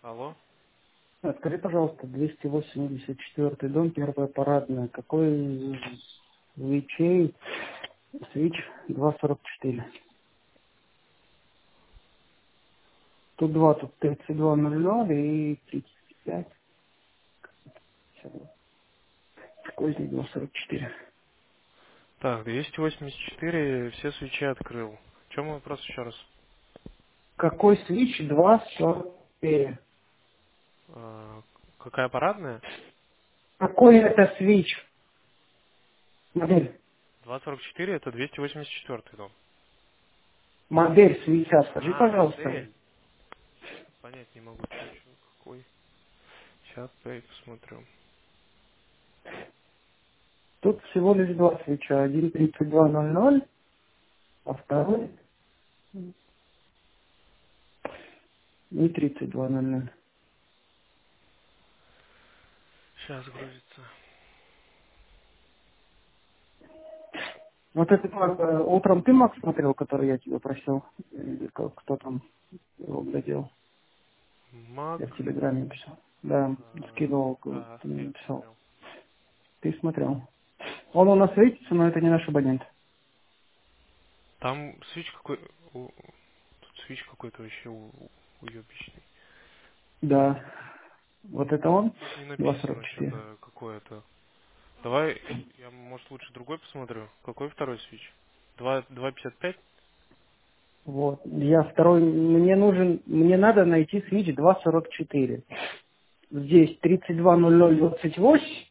Алло. Скажи, пожалуйста, 284 дом, первая парадная. Какой из свечей? Свич 244. Тут два, тут 3200 и 35. Какой здесь 244? Так, 284, все свечи открыл. В чем вопрос еще раз? Какой свич 244? А, какая парадная? Какой это свич? Модель. 244 это 284 дом. Модель свеча. Скажи, А, пожалуйста. модель. Понять не могу точно какой. Сейчас посмотрю. Тут всего лишь два свеча. Один 3200, а второй не 3200. Сейчас грузится. Вот это утром ты, Макс, смотрел, который я тебя просил? Или кто там его глядел? Маг. Я в Телеграме писал. Да, скидывал, Да, ты мне я написал. посмотрел. Ты смотрел. Он у нас светится, но это не наш абонент. Там свич какой... Тут свич какой-то вообще уебищный. Да. Вот это он? Тут не написано 244. что-то какое-то. Давай, я, может, лучше другой посмотрю. Какой второй свич? 2.55? Вот. Я второй, мне надо найти свич 244. Здесь 320028.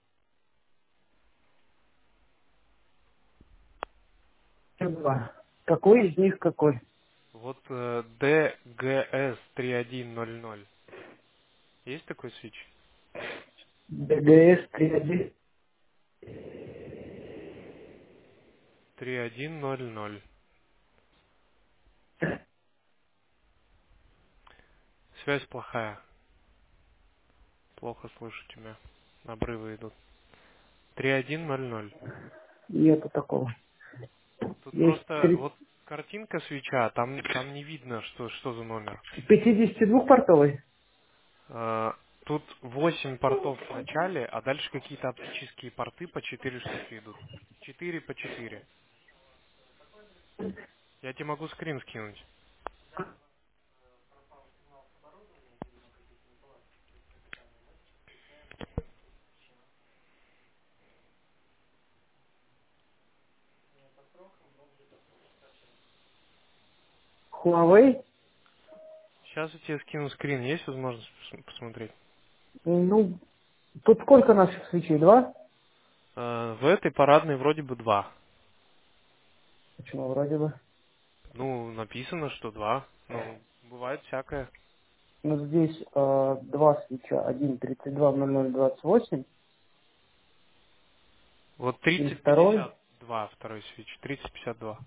Какой из них какой? Вот DGS 3100. Есть такой свич? ДГС 31. 3100. Связь плохая. Плохо слышу тебя. Обрывы идут. 3100. Нету такого. Тут Есть просто вот картинка свеча, там не видно, что за номер. 52-портовый? Тут 8 портов в начале, а дальше какие-то оптические порты по 4 штуки идут. 4 по 4. Я тебе могу скрин скинуть. Huawei? Сейчас я тебе скину скрин. Есть возможность посмотреть? Ну, тут сколько наших свечей? Два? В этой парадной вроде бы 2. Почему вроде бы? Ну, написано, что 2. Ну, бывает всякое. Ну, здесь два свеча. Один 320028 Вот и второй. 3052 второй свич. 3052.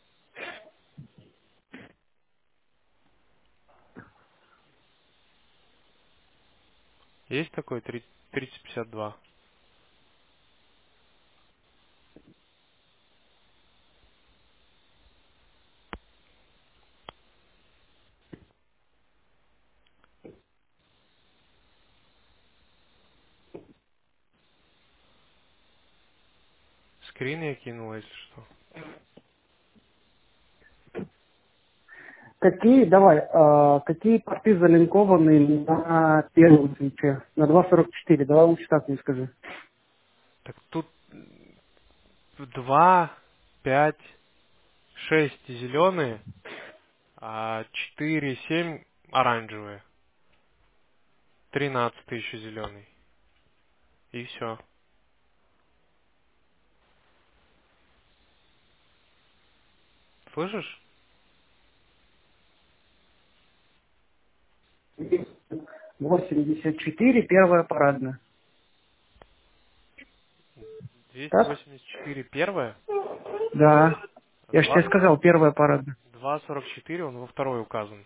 Есть такой 3052? Скрин я кинул, если что. Какие порты залинкованы на первом свече? На 244. Давай лучше так мне скажи. Так тут 2, 5, 6 зеленые, а 4, 7 оранжевые. 13 еще зеленый. И все. Слышишь? 84, первая парадная. Так? 284 первая, Да. Я же тебе 2, сказал, первая парадная. 244 он во второй указан.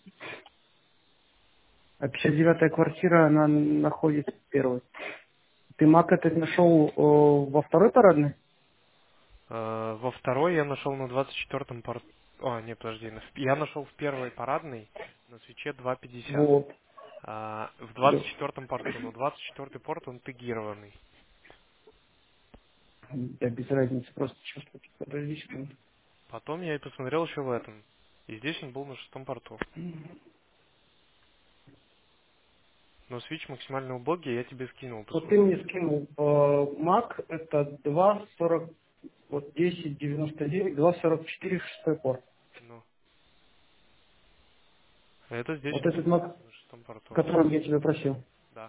А 59-я квартира, она находится в первой. Ты Мак это нашел во второй парадной? Во второй я нашел на 24-м О, нет, подожди. Я нашел в первой парадной на свече 2.50. Вот. В Да. 24 порту, но 24 порт, он тегированный. Да, без разницы, просто чувствуете. Подожди секунду. Потом я и посмотрел еще в этом. И здесь он был на 6 порту. Но свич максимально убогий, я тебе скинул, Вот ты посмотри. мне скинул Mac, это 2.40, вот 10.99, 2.44, шестой порт. Ну, это здесь Вот он этот Mac, на 6 о порту. котором я тебя просил. Да.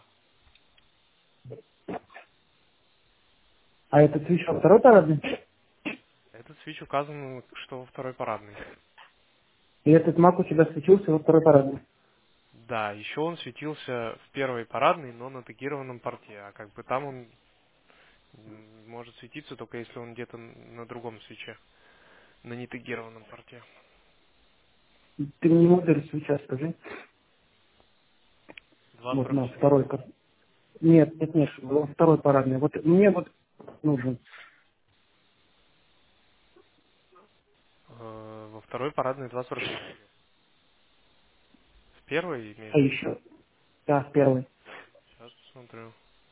А этот свич во второй парадный? Этот свич указан, что во второй парадный. И этот Mac у тебя светился во второй парадный? Да, еще он светился в первой парадной, но на тегированном порте. А как бы там он может светиться только если он где-то на другом свече, на нетегированном порте. Ты мне модель свеча скажи. Вот на 2.44. второй. Нет, во второй парадный. Вот мне вот нужен. Во второй парадной 2.44. В первой имеешь А в виду? еще, да, первый. Сейчас посмотрю.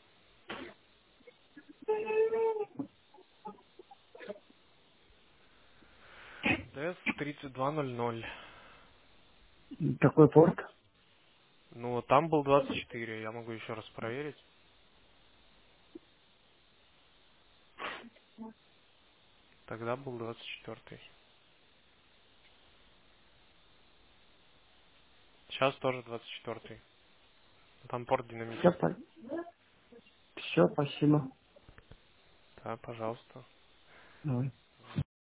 DEF 3200. Какой порт? Ну, там был 24. Я могу еще раз проверить. Тогда был 24. Сейчас тоже 24. Там порт Все, динамический. все, спасибо. Да, пожалуйста. Давай.